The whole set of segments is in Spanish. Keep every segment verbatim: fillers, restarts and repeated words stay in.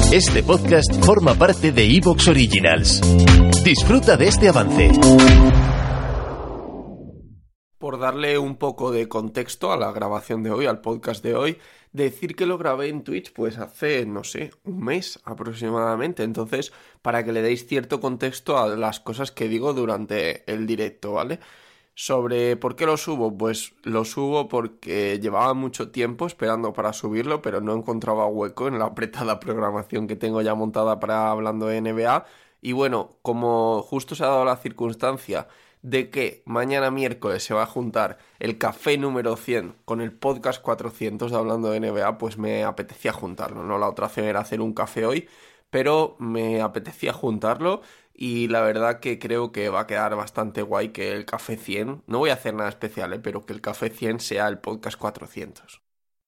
Este podcast forma parte de iVoox Originals. Disfruta de este avance. Por darle un poco de contexto a la grabación de hoy, al podcast de hoy, decir que lo grabé en Twitch pues hace, no sé, un mes aproximadamente. Entonces, para que le deis cierto contexto a las cosas que digo durante el directo, ¿vale? Sobre por qué lo subo, pues lo subo porque llevaba mucho tiempo esperando para subirlo, pero no encontraba hueco en la apretada programación que tengo ya montada para Hablando de N B A. Y bueno, como justo se ha dado la circunstancia de que mañana miércoles se va a juntar el café número cien con el podcast cuatrocientos de Hablando de N B A, pues me apetecía juntarlo, ¿no? La otra opción era hacer un café hoy, pero me apetecía juntarlo y la verdad que creo que va a quedar bastante guay que el café cien, no voy a hacer nada especial, ¿eh? Pero que el café cien sea el podcast cuatrocientos.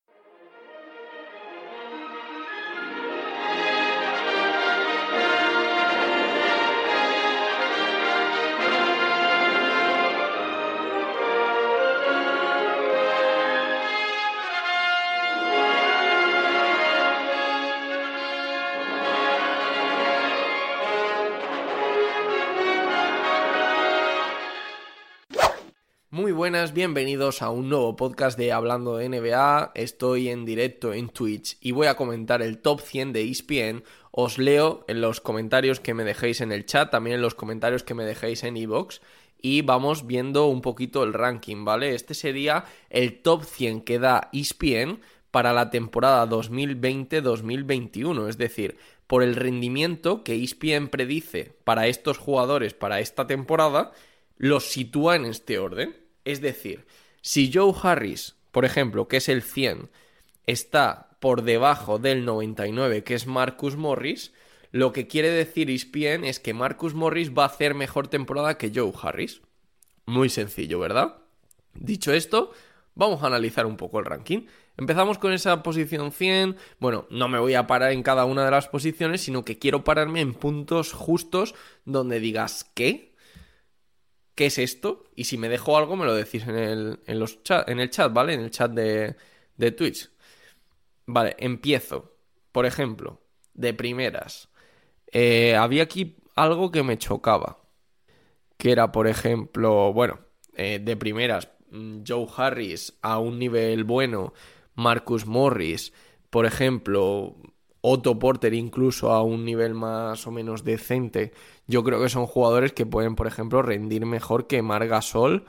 Muy buenas, bienvenidos a un nuevo podcast de Hablando de N B A. Estoy en directo en Twitch y voy a comentar el top cien de E S P N. Os leo en los comentarios que me dejéis en el chat, también en los comentarios que me dejéis en iVoox, y vamos viendo un poquito el ranking, ¿vale? Este sería el top cien que da E S P N para la temporada dos mil veinte dos mil veintiuno, es decir, por el rendimiento que E S P N predice para estos jugadores para esta temporada, los sitúa en este orden. Es decir, si Joe Harris, por ejemplo, que es el cien, está por debajo del noventa y nueve, que es Marcus Morris, lo que quiere decir E S P N es que Marcus Morris va a hacer mejor temporada que Joe Harris. Muy sencillo, ¿verdad? Dicho esto, vamos a analizar un poco el ranking. Empezamos con esa posición cien. Bueno, no me voy a parar en cada una de las posiciones, sino que quiero pararme en puntos justos donde digas ¿qué? ¿Qué es esto? Y si me dejo algo me lo decís en el, en los chat, en el chat, ¿vale? En el chat de, de Twitch. Vale, empiezo. Por ejemplo, de primeras. Eh, había aquí algo que me chocaba. Que era, por ejemplo, bueno, eh, de primeras, Joe Harris a un nivel bueno, Marcus Morris, por ejemplo, Otto Porter incluso a un nivel más o menos decente. Yo creo que son jugadores que pueden, por ejemplo, rendir mejor que Marc Gasol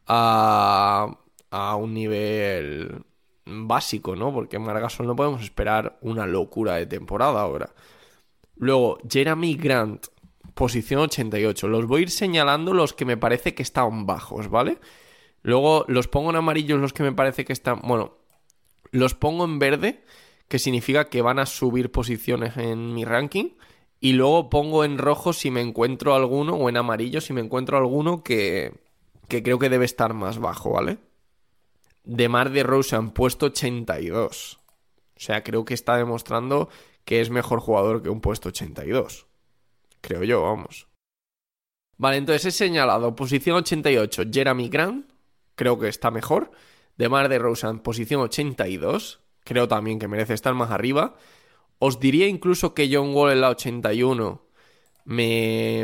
a, a un nivel básico, ¿no? Porque Marc Gasol no podemos esperar una locura de temporada ahora. Luego, Jeremy Grant, posición ochenta y ocho. Los voy a ir señalando los que me parece que están bajos, ¿vale? Luego los pongo en amarillos los que me parece que están... Bueno, los pongo en verde, que significa que van a subir posiciones en mi ranking. Y luego pongo en rojo si me encuentro alguno, o en amarillo si me encuentro alguno que, que creo que debe estar más bajo, ¿vale? DeMar DeRozan, puesto ochenta y dos. O sea, creo que está demostrando que es mejor jugador que un puesto ochenta y dos. Creo yo, vamos. Vale, entonces he señalado posición ochenta y ocho, Jeremy Grant. Creo que está mejor. DeMar DeRozan, posición ochenta y dos. Creo también que merece estar más arriba. Os diría incluso que John Wall en la ochenta y uno me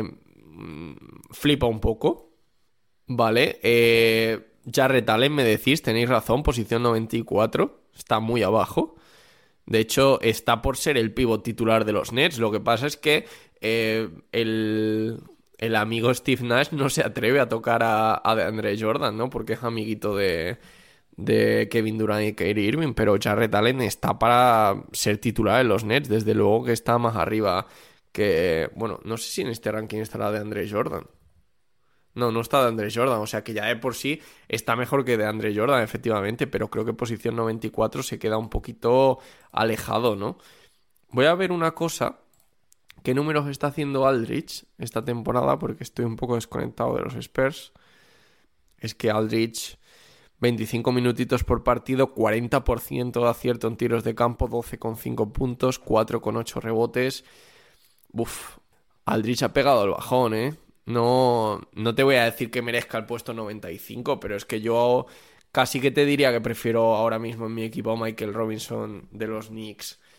flipa un poco. Vale. Eh, Jarrett Allen, me decís, tenéis razón, posición noventa y cuatro. Está muy abajo. De hecho, está por ser el pívot titular de los Nets. Lo que pasa es que eh, el, el amigo Steve Nash no se atreve a tocar a, a DeAndre Jordan, ¿no? Porque es amiguito de... de Kevin Durant y Kyrie Irving, pero Jarrett Allen está para ser titular en los Nets, desde luego que está más arriba que... Bueno, no sé si en este ranking estará DeAndre Jordan. No, no está DeAndre Jordan, o sea que ya de por sí está mejor que DeAndre Jordan, efectivamente, pero creo que posición noventa y cuatro se queda un poquito alejado, ¿no? Voy a ver una cosa, qué números está haciendo Aldridge esta temporada, porque estoy un poco desconectado de los Spurs. Es que Aldridge... veinticinco minutitos por partido, cuarenta por ciento de acierto en tiros de campo, doce coma cinco puntos, cuatro coma ocho rebotes. Uf, Aldridge ha pegado el bajón, ¿eh? No, no te voy a decir que merezca el puesto noventa y cinco, pero es que yo casi que te diría que prefiero ahora mismo en mi equipo a Michael Robinson de los Knicks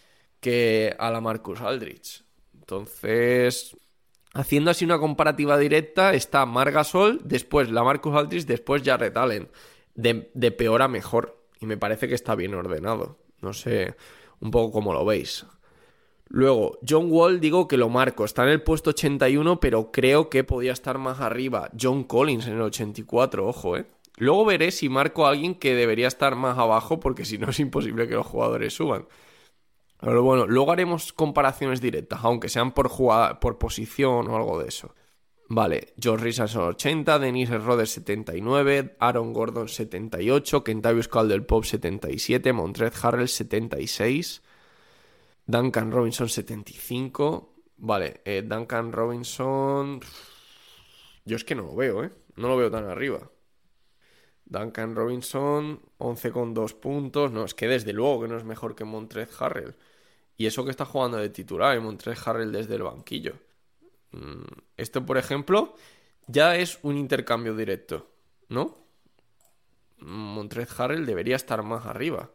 que a la Marcus Aldridge. Entonces, haciendo así una comparativa directa, está Marc Gasol, después la Marcus Aldridge, después Jarrett Allen. De, de peor a mejor. Y me parece que está bien ordenado. No sé un poco cómo lo veis. Luego, John Wall, digo que lo marco. Está en el puesto ochenta y uno, pero creo que podía estar más arriba. John Collins en el ochenta y cuatro, ojo, ¿eh? Luego veré si marco a alguien que debería estar más abajo, porque si no es imposible que los jugadores suban. Pero bueno, luego haremos comparaciones directas, aunque sean por, jugada, por posición o algo de eso. Vale, Josh Richardson ochenta, Dennis Schroeder setenta y nueve, Aaron Gordon setenta y ocho, Kentavious Caldwell-Pope setenta y siete, Montrezl Harrell setenta y seis, Duncan Robinson setenta y cinco. Vale, eh, Duncan Robinson... Yo es que no lo veo, ¿eh? No lo veo tan arriba. Duncan Robinson, once con dos puntos. No, es que desde luego que no es mejor que Montrezl Harrell. Y eso que está jugando de titular, ¿eh? Montrezl Harrell desde el banquillo. Esto, por ejemplo, ya es un intercambio directo, ¿no? Montrezl Harrell debería estar más arriba.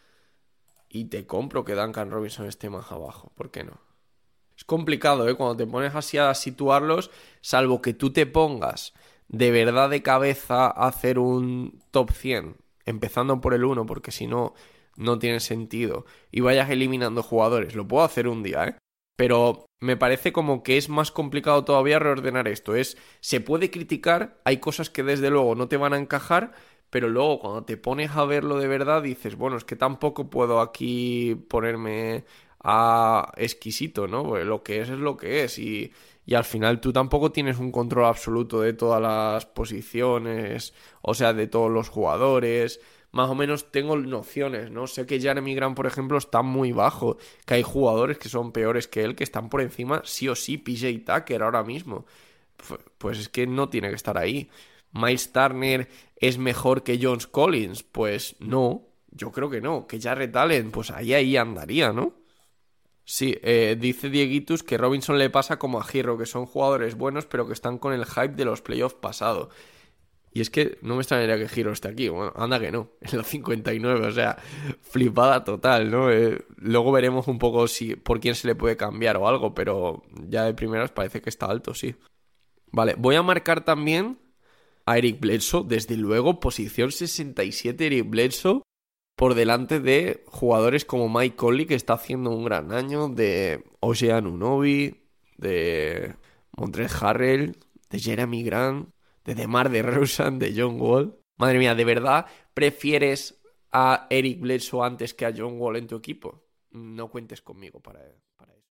Y te compro que Duncan Robinson esté más abajo. ¿Por qué no? Es complicado, ¿eh? Cuando te pones así a situarlos, salvo que tú te pongas de verdad de cabeza a hacer un top cien, empezando por el uno, porque si no, no tiene sentido, y vayas eliminando jugadores. Lo puedo hacer un día, ¿eh? Pero me parece como que es más complicado todavía reordenar esto. Es, se puede criticar, hay cosas que desde luego no te van a encajar, pero luego cuando te pones a verlo de verdad dices, bueno, es que tampoco puedo aquí ponerme a exquisito, ¿no? Pues lo que es es lo que es y, y al final tú tampoco tienes un control absoluto de todas las posiciones, o sea, de todos los jugadores. Más o menos tengo nociones, ¿no? Sé que Jeremy Grant, por ejemplo, está muy bajo, que hay jugadores que son peores que él, que están por encima, sí o sí, P J Tucker ahora mismo. Pues es que no tiene que estar ahí. Miles Turner es mejor que John Collins, pues no, yo creo que no. Que Jarrett Allen, pues ahí, ahí andaría, ¿no? Sí, eh, dice Dieguitus que Robinson le pasa como a Herro, que son jugadores buenos, pero que están con el hype de los playoffs pasados. Y es que no me extrañaría que Herro esté aquí. Bueno, anda que no, en los cincuenta y nueve, o sea, flipada total, ¿no? Eh, luego veremos un poco si por quién se le puede cambiar o algo, pero ya de primeras parece que está alto, sí. Vale, voy a marcar también a Eric Bledsoe, desde luego, posición sesenta y siete Eric Bledsoe, por delante de jugadores como Mike Conley, que está haciendo un gran año, de O G Anunoby, de Montrezl Harrell, de Jeremy Grant, de DeMar DeRozan, de John Wall. Madre mía, ¿de verdad prefieres a Eric Bledsoe antes que a John Wall en tu equipo? No cuentes conmigo para, para eso.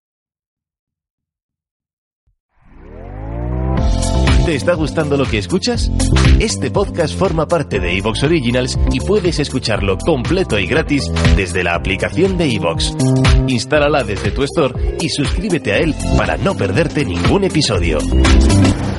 ¿Te está gustando lo que escuchas? Este podcast forma parte de iVoox Originals y puedes escucharlo completo y gratis desde la aplicación de iVoox. Instálala desde tu store y suscríbete a él para no perderte ningún episodio.